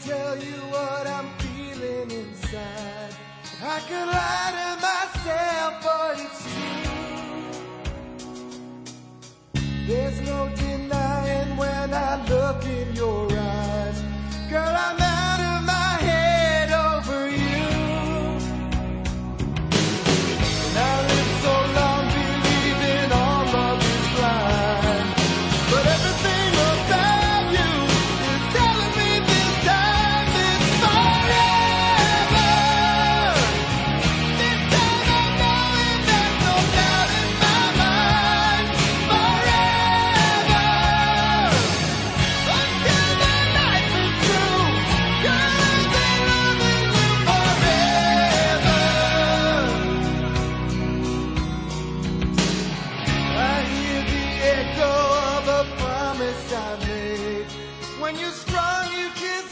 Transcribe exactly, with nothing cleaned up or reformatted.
tell you what I'm feeling inside. I could lie to myself, but it's true. There's no denying when I look in your eyes. Girl, I'm out of my head over you. And I lived so long believing all love is blind. But everything about you is telling me this time it's forever. This time I know it, there's no doubt in my mind. Forever. Until the life is true. Girl, I'll be loving you forever. I hear the echo of a promise I made. When you're strong, you can